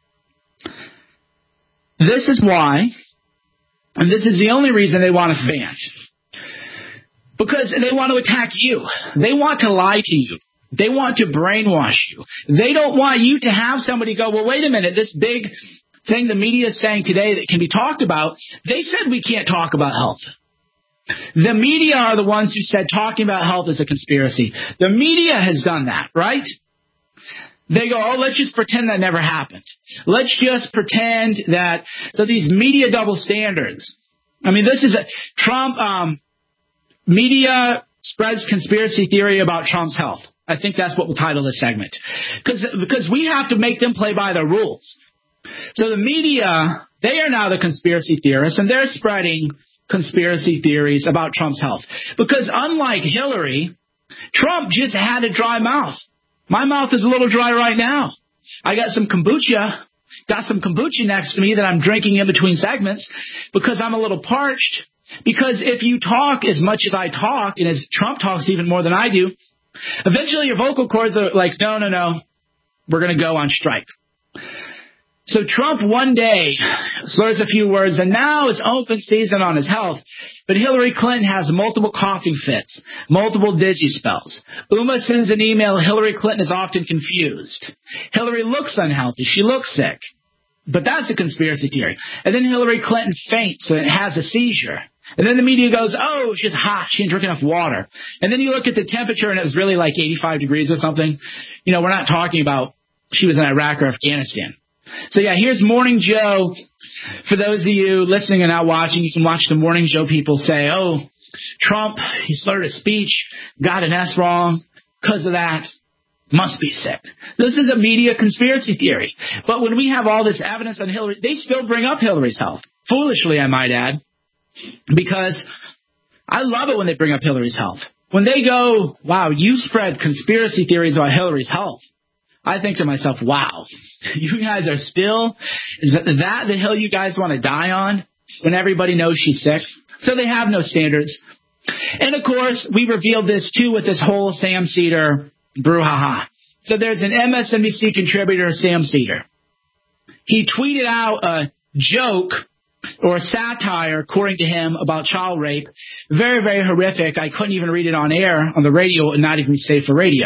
This is why, and this is the only reason they want us banned. Because they want to attack you. They want to lie to you. They want to brainwash you. They don't want you to have somebody go, well, wait a minute, this big thing the media is saying today that can be talked about, they said we can't talk about health. The media are the ones who said talking about health is a conspiracy. The media has done that, right? They go, oh, let's just pretend that never happened. Let's just pretend that. So these media double standards, I mean, this is Trump. Media spreads conspiracy theory about Trump's health. I think that's what we'll title this segment. Because we have to make them play by their rules. So the media, they are now the conspiracy theorists, and they're spreading conspiracy theories about Trump's health. Because unlike Hillary, Trump just had a dry mouth. My mouth is a little dry right now. I got some kombucha. Got some kombucha next to me that I'm drinking in between segments because I'm a little parched. Because if you talk as much as I talk, and as Trump talks even more than I do, eventually your vocal cords are like, no, we're going to go on strike. So Trump one day slurs a few words, and now it's open season on his health. But Hillary Clinton has multiple coughing fits, multiple digispells. Uma sends an email. Hillary Clinton is often confused. Hillary looks unhealthy. She looks sick. But that's a conspiracy theory. And then Hillary Clinton faints and has a seizure. And then the media goes, oh, she's hot. She didn't drink enough water. And then you look at the temperature, and it was really like 85 degrees or something. You know, we're not talking about she was in Iraq or Afghanistan. So, yeah, here's Morning Joe. For those of you listening and not watching, you can watch the Morning Joe people say, oh, Trump, he slurred his speech, got an S wrong. Because of that, must be sick. This is a media conspiracy theory. But when we have all this evidence on Hillary, they still bring up Hillary's health. Foolishly, I might add. Because I love it when they bring up Hillary's health. When they go, wow, you spread conspiracy theories about Hillary's health. I think to myself, wow, you guys are still, is that the hill you guys want to die on when everybody knows she's sick? So they have no standards. And, of course, we revealed this, too, with this whole Sam Seder brouhaha. So there's an MSNBC contributor, Sam Seder. He tweeted out a joke or satire, according to him, about child rape. Very, very horrific. I couldn't even read it on air, on the radio, and not even safe for radio.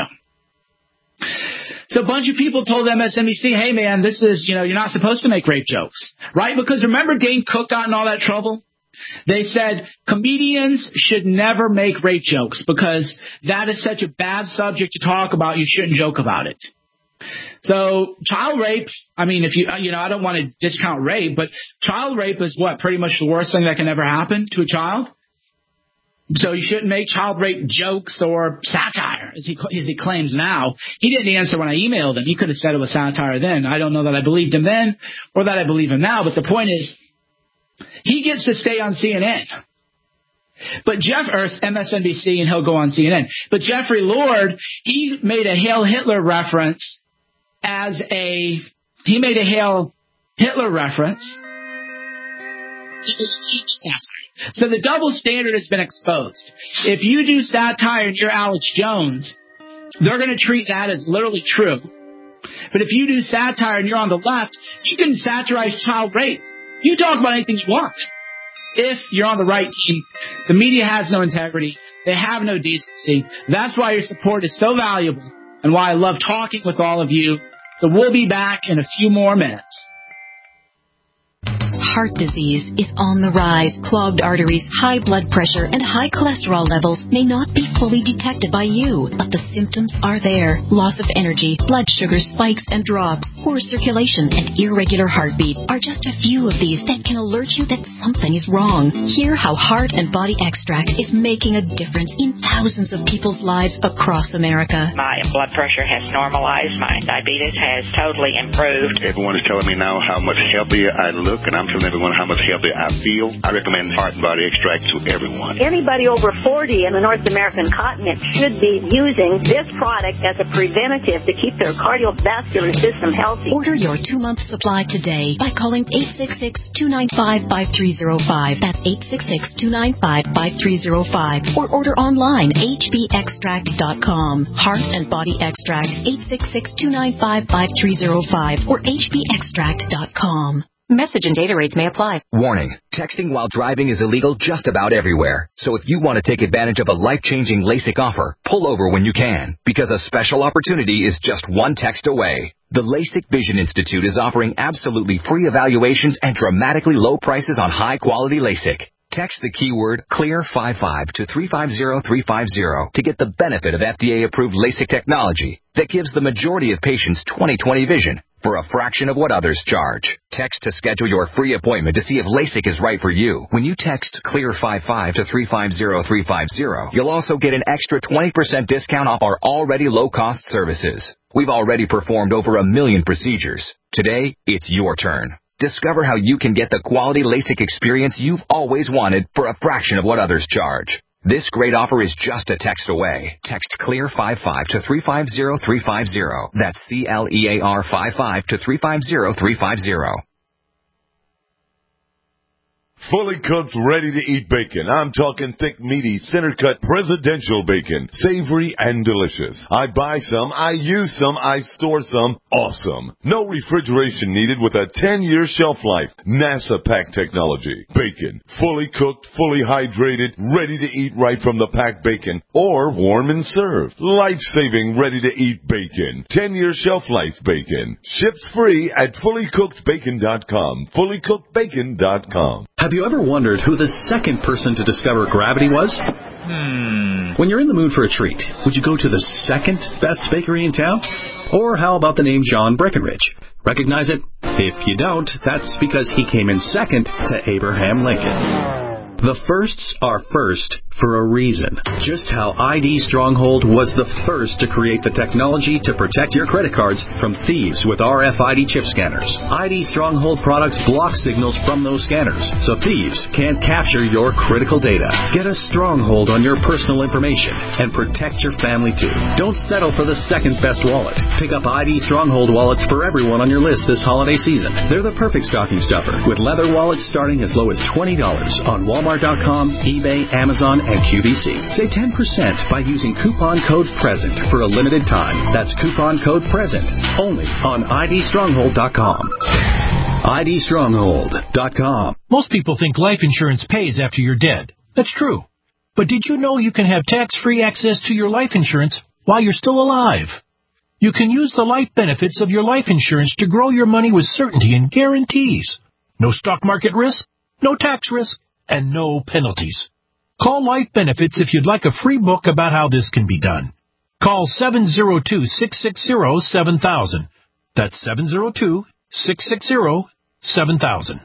So a bunch of people told MSNBC, hey, man, this is, you're not supposed to make rape jokes, right? Because remember Dane Cook got in all that trouble? They said comedians should never make rape jokes because that is such a bad subject to talk about. You shouldn't joke about it. So child rape, I mean, if I don't want to discount rape, but child rape is pretty much the worst thing that can ever happen to a child. So you shouldn't make child rape jokes or satire, as he claims now. He didn't answer when I emailed him. He could have said it was satire then. I don't know that I believed him then or that I believe him now. But the point is, he gets to stay on CNN. But MSNBC, and he'll go on CNN. But Jeffrey Lord, he made a Hail Hitler reference So the double standard has been exposed. If you do satire and you're Alex Jones, they're going to treat that as literally true. But if you do satire and you're on the left, you can satirize child rape. You talk about anything you want. If you're on the right team, the media has no integrity. They have no decency. That's why your support is so valuable and why I love talking with all of you. So we'll be back in a few more minutes. Heart disease is on the rise. Clogged arteries, high blood pressure, and high cholesterol levels may not be fully detected by you, but the symptoms are there. Loss of energy, blood sugar spikes and drops, poor circulation, and irregular heartbeat are just a few of these that can alert you that something is wrong. Hear how Heart and Body Extract is making a difference in thousands of people's lives across America. My blood pressure has normalized. My diabetes has totally improved. Everyone is telling me now how much healthier I look, and I'm telling everyone how much healthier I feel. I recommend Heart and Body Extract to everyone. Anybody over 40 in the North American continent should be using this product as a preventative to keep their cardiovascular system healthy. Order your 2-month supply today by calling 866-295-5305. That's 866-295-5305. Or order online, hbextract.com. Heart and Body Extract, 866-295-5305 or hbextract.com. Message and data rates may apply. Warning. Texting while driving is illegal just about everywhere. So if you want to take advantage of a life-changing LASIK offer, pull over when you can, because a special opportunity is just one text away. The LASIK Vision Institute is offering absolutely free evaluations and dramatically low prices on high-quality LASIK. Text the keyword CLEAR55 to 350350 to get the benefit of FDA-approved LASIK technology that gives the majority of patients 20/20 vision for a fraction of what others charge. Text to schedule your free appointment to see if LASIK is right for you. When you text CLEAR55 to 350350, you'll also get an extra 20% discount off our already low-cost services. We've already performed over 1 million procedures. Today, it's your turn. Discover how you can get the quality LASIK experience you've always wanted for a fraction of what others charge. This great offer is just a text away. Text CLEAR55 to 350350. That's CLEAR55 to 350350. Fully cooked, ready-to-eat bacon. I'm talking thick, meaty, center-cut, presidential bacon. Savory and delicious. I buy some, I use some, I store some. Awesome. No refrigeration needed with a 10-year shelf life. NASA pack technology. Bacon. Fully cooked, fully hydrated, ready to eat right from the packed bacon. Or warm and served. Life-saving, ready-to-eat bacon. 10-year shelf life bacon. Ships free at fullycookedbacon.com. Fullycookedbacon.com. Have you ever wondered who the second person to discover gravity was? When you're in the mood for a treat, would you go to the second best bakery in town? Or how about the name John Breckenridge? Recognize it? If you don't, that's because he came in second to Abraham Lincoln. The firsts are first for a reason. Just how ID Stronghold was the first to create the technology to protect your credit cards from thieves with RFID chip scanners. ID Stronghold products block signals from those scanners, so thieves can't capture your critical data. Get a stronghold on your personal information and protect your family too. Don't settle for the second best wallet. Pick up ID Stronghold wallets for everyone on your list this holiday season. They're the perfect stocking stuffer, with leather wallets starting as low as $20 on Walmart.com, eBay, Amazon, and QVC. Save 10% by using coupon code PRESENT for a limited time. That's coupon code PRESENT only on IDStronghold.com. IDStronghold.com. Most people think life insurance pays after you're dead. That's true. But did you know you can have tax-free access to your life insurance while you're still alive? You can use the life benefits of your life insurance to grow your money with certainty and guarantees. No stock market risk, no tax risk, and no penalties. Call Life Benefits if you'd like a free book about how this can be done. Call 702-660-7000. That's 702-660-7000.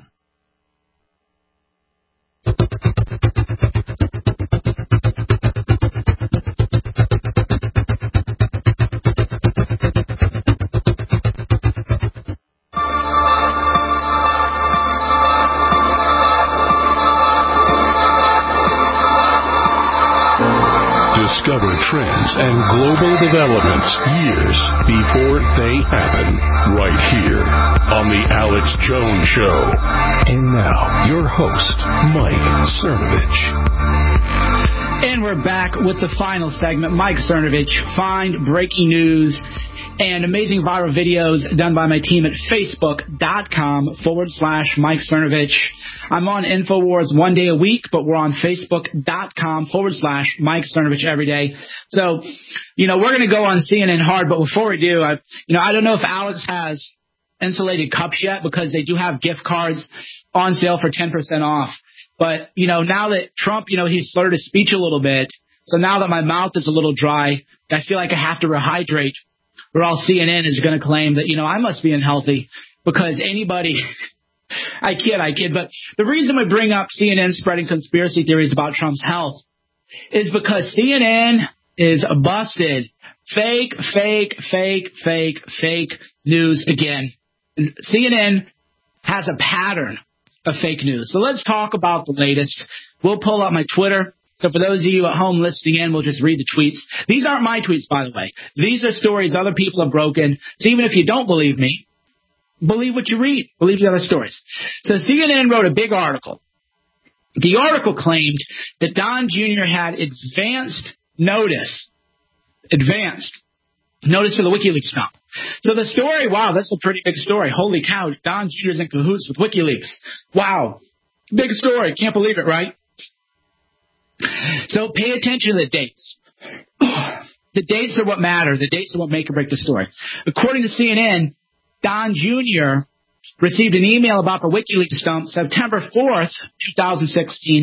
Discover trends and global developments years before they happen, right here on The Alex Jones Show. And now, your host, Mike Cernovich. And we're back with the final segment. Mike Cernovich, find breaking news and amazing viral videos done by my team at Facebook.com/Mike Cernovich. I'm on InfoWars one day a week, but we're on Facebook.com/Mike Cernovich every day. So, we're going to go on CNN hard, but before we do, I don't know if Alex has insulated cups yet because they do have gift cards on sale for 10% off. But, now that Trump, he slurred his speech a little bit, so now that my mouth is a little dry, I feel like I have to rehydrate. Or else CNN is going to claim that, I must be unhealthy because anybody... I kid. But the reason we bring up CNN spreading conspiracy theories about Trump's health is because CNN is busted. Fake news again. And CNN has a pattern of fake news. So let's talk about the latest. We'll pull up my Twitter. So for those of you at home listening in, we'll just read the tweets. These aren't my tweets, by the way. These are stories other people have broken. So even if you don't believe me, believe what you read. Believe the other stories. So CNN wrote a big article. The article claimed that Don Jr. had advanced notice for the WikiLeaks dump. So the story, wow, that's a pretty big story. Holy cow, Don Jr. is in cahoots with WikiLeaks. Wow. Big story. Can't believe it, right? So pay attention to the dates. The dates are what matter. The dates are what make or break the story. According to CNN, Don Jr. received an email about the WikiLeaks dump September 4th, 2016,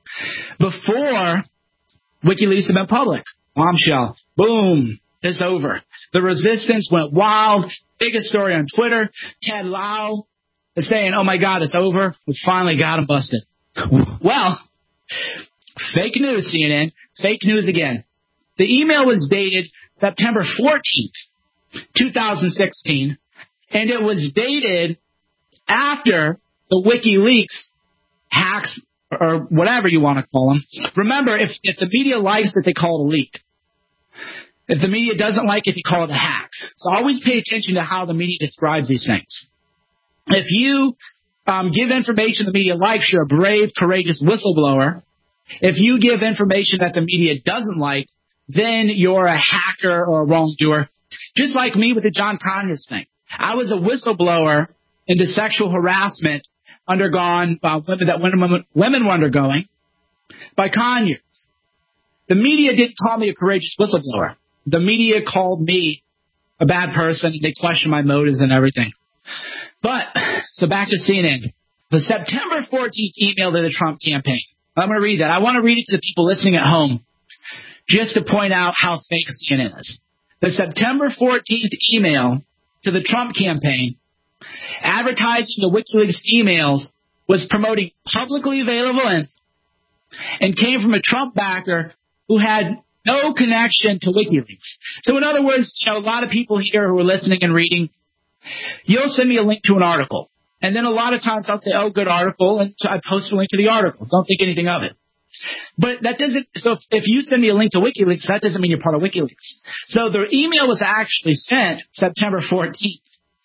Before WikiLeaks had been public. Bombshell. Boom. It's over. The resistance went wild. Biggest story on Twitter. Ted Lieu is saying, oh, my God, it's over. We finally got him busted. Well, fake news, CNN. Fake news again. The email was dated September 14th, 2016, and it was dated after the WikiLeaks hacks, or whatever you want to call them. Remember, if the media likes it, they call it a leak. If the media doesn't like it, they call it a hack. So always pay attention to how the media describes these things. If you give information the media likes, you're a brave, courageous whistleblower. If you give information that the media doesn't like, then you're a hacker or a wrongdoer. Just like me with the John Conyers thing. I was a whistleblower into sexual harassment undergone by women were undergoing by Conyers. The media didn't call me a courageous whistleblower. The media called me a bad person. They questioned my motives and everything. But, so back to CNN. The September 14th email to the Trump campaign. I'm going to read that. I want to read it to the people listening at home just to point out how fake CNN is. The September 14th email to the Trump campaign advertising the WikiLeaks emails was promoting publicly available info and came from a Trump backer who had no connection to WikiLeaks. So in other words, a lot of people here who are listening and reading, you'll send me a link to an article. And then a lot of times I'll say, oh, good article, and so I post a link to the article. Don't think anything of it. But that doesn't, so if you send me a link to WikiLeaks, that doesn't mean you're part of WikiLeaks. So the email was actually sent September 14th.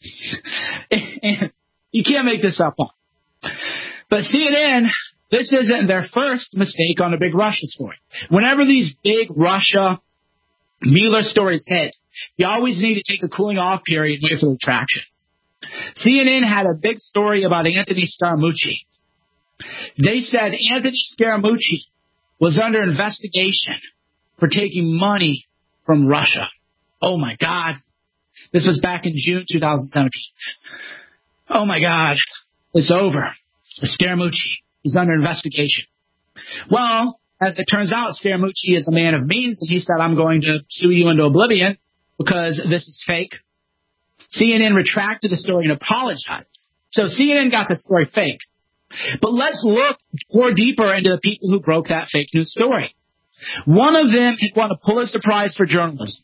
And you can't make this up. But CNN, this isn't their first mistake on a big Russia story. Whenever these big Russia Mueller stories hit, you always need to take a cooling off period and wait for the traction. CNN had a big story about Anthony Scaramucci. They said Anthony Scaramucci was under investigation for taking money from Russia. Oh, my God. This was back in June 2017. Oh, my God. It's over. Scaramucci is under investigation. Well, as it turns out, Scaramucci is a man of means, and he said, I'm going to sue you into oblivion because this is fake. CNN retracted the story and apologized. So CNN got the story fake. But let's look more deeper into the people who broke that fake news story. One of them had won a Pulitzer Prize for journalism.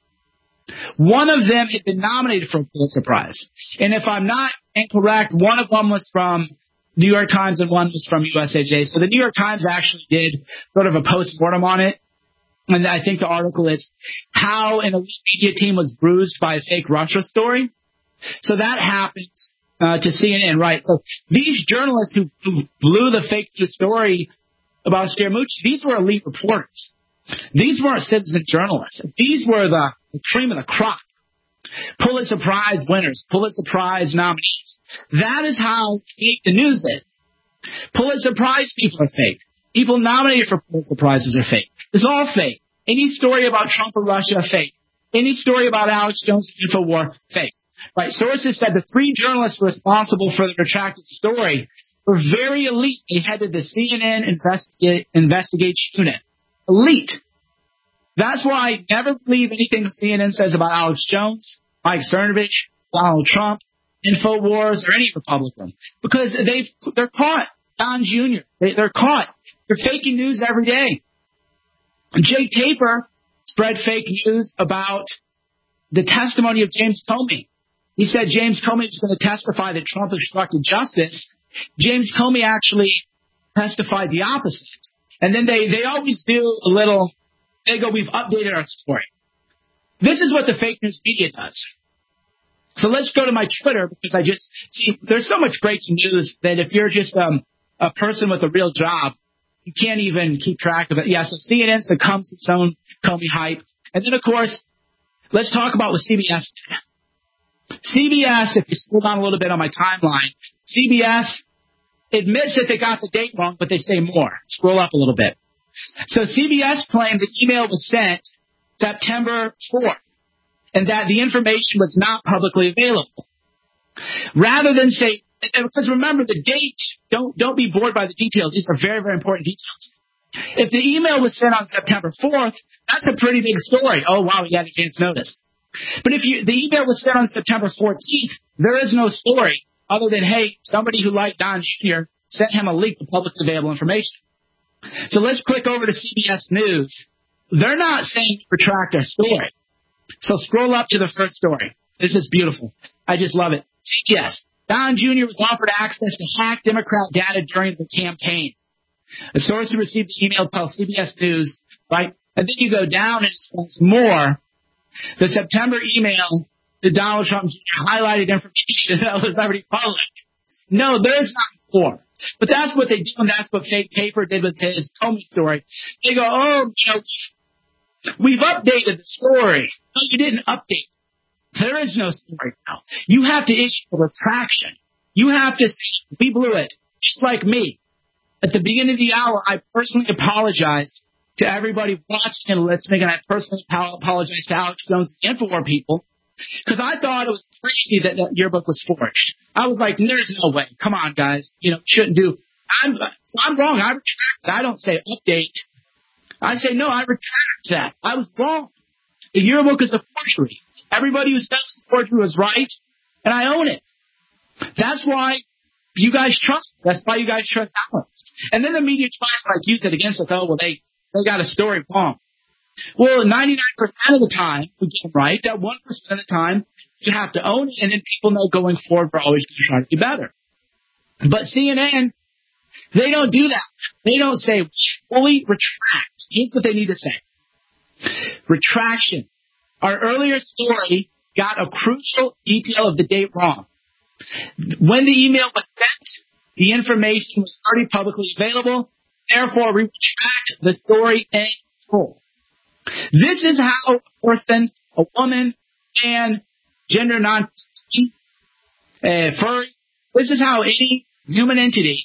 One of them had been nominated for a Pulitzer Prize. And if I'm not incorrect, one of them was from New York Times and one was from USA Today. So the New York Times actually did sort of a post-mortem on it. And I think the article is how an elite media team was bruised by a fake Russia story. So that happened to CNN, right? So these journalists who blew the fake news story about Scaramucci, these were elite reporters. These weren't citizen journalists. These were the cream of the crop. Pulitzer Prize winners, Pulitzer Prize nominees. That is how fake the news is. Pulitzer Prize people are fake. People nominated for Pulitzer Prizes are fake. It's all fake. Any story about Trump or Russia, fake. Any story about Alex Jones and InfoWar, fake. Right, sources said the three journalists responsible for the retracted story were very elite. They headed the CNN investigation unit. Elite. That's why I never believe anything CNN says about Alex Jones, Mike Cernovich, Donald Trump, InfoWars, or any Republican. Because they're caught. Don Jr., they're caught. They're faking news every day. Jake Tapper spread fake news about the testimony of James Comey. He said James Comey was going to testify that Trump obstructed justice. James Comey actually testified the opposite. And then they always do a little, they go, we've updated our story. This is what the fake news media does. So let's go to my Twitter because I just see there's so much breaking news that if you're just a person with a real job, you can't even keep track of it. Yeah, so CNN succumbs to its own Comey hype. And then, of course, let's talk about what CBS did. CBS, if you scroll down a little bit on my timeline, CBS admits that they got the date wrong, but they say more. Scroll up a little bit. So CBS claimed the email was sent September 4th and that the information was not publicly available. Rather than say, because remember the date, don't be bored by the details. These are very, very important details. If the email was sent on September 4th, that's a pretty big story. Oh, wow, we got advance notice. But if the email was sent on September 14th, there is no story other than, hey, somebody who liked Don Jr. sent him a leak of publicly available information. So let's click over to CBS News. They're not saying to retract their story. So scroll up to the first story. This is beautiful. I just love it. CBS. Don Jr. was offered access to hacked Democrat data during the campaign. A source who received the email tells CBS News, right? And then you go down and it says more. The September email to Donald Trump highlighted information that was already public. No, there's not more. But that's what they do, and that's what fake paper did with his Comey story. They go, oh, we've updated the story. No, you didn't update. There is no story now. You have to issue a retraction. You have to say, we blew it, just like me. At the beginning of the hour, I personally apologized to everybody watching and listening, and I personally apologized to Alex Jones and InfoWar people, because I thought it was crazy that that yearbook was forged. I was like, there's no way. Come on, guys. Shouldn't do. I'm wrong. I retract it. I don't say update. I say, no, I retract that. I was wrong. The yearbook is a forgery. Everybody who says the forgery was right, and I own it. That's why you guys trust me. That's why you guys trust Alex. And then the media tries, like you said, against us. Oh, well, they got a story wrong. Well, 99% of the time, we get it right. That 1% of the time, you have to own it, and then people know going forward we're always going to try to do better. But CNN, they don't do that. They don't say, fully retract. Here's what they need to say. Retraction. Our earlier story got a crucial detail of the date wrong. When the email was sent, the information was already publicly available. Therefore, we retract the story in full. This is how a person, a woman, and gender non-specific, furry, this is how any human entity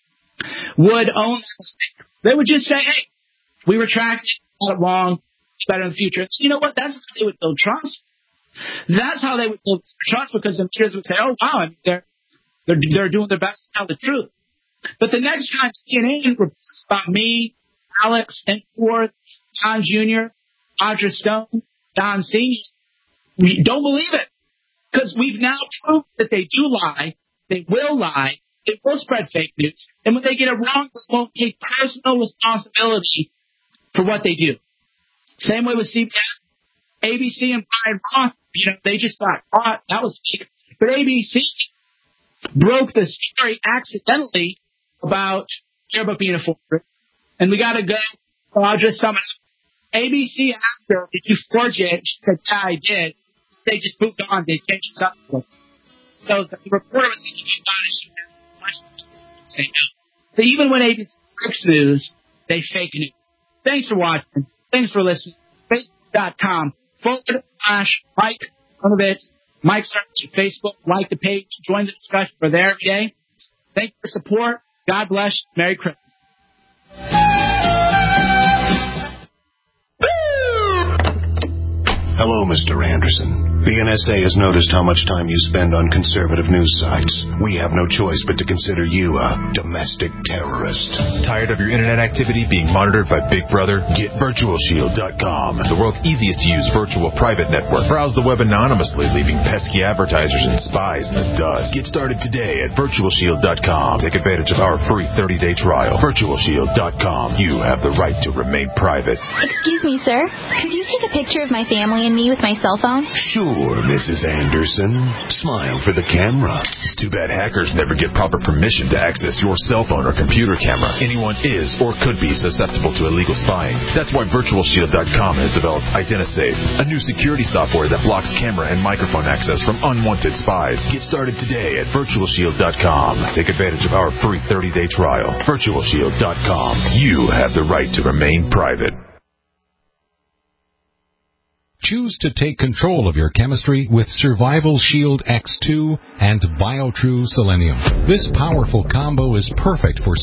would own this mistake. They would just say, hey, we retract it, got it wrong, it's better in the future. So you know what? That's how they would build trust. That's how they would build trust, because the peers would say, oh, wow, they're doing their best to tell the truth. But the next time CNN reports about me, Alex, Enforth, Don Jr., Audra Stone, Don Senior, we don't believe it. Because we've now proved that they do lie, they will spread fake news, and when they get it wrong, they won't take personal responsibility for what they do. Same way with CBS, ABC, and Brian Ross, they just thought, oh, that was fake. But ABC broke the story accidentally about yearbook being a forgery. And we got to go. Audra Summit. ABC asked her, did you forge it? She said, yeah, I did. They just moved on. They changed the subject. So the reporter was thinking about it. She had say no. So even when ABC breaks news, they fake news. Thanks for watching. Thanks for listening. Facebook.com/Mike Cernovich. Mike Cernovich at Facebook. Like the page. Join the discussion. We're there every day. Thank you for support. God bless. Merry Christmas. Hello, Mr. Anderson. The NSA has noticed how much time you spend on conservative news sites. We have no choice but to consider you a domestic terrorist. Tired of your internet activity being monitored by Big Brother? Get VirtualShield.com, the world's easiest to use virtual private network. Browse the web anonymously, leaving pesky advertisers and spies in the dust. Get started today at VirtualShield.com. Take advantage of our free 30-day trial. VirtualShield.com. You have the right to remain private. Excuse me, sir. Could you take a picture of my family and me with my cell phone? Sure, Mrs. Anderson. Smile for the camera. Too bad hackers never get proper permission to access your cell phone or computer camera. Anyone is or could be susceptible to illegal spying. That's why VirtualShield.com has developed IdentiSafe, a new security software that blocks camera and microphone access from unwanted spies. Get started today at VirtualShield.com. Take advantage of our free 30-day trial. VirtualShield.com. You have the right to remain private. Choose to take control of your chemistry with Survival Shield X2 and BioTrue Selenium. This powerful combo is perfect for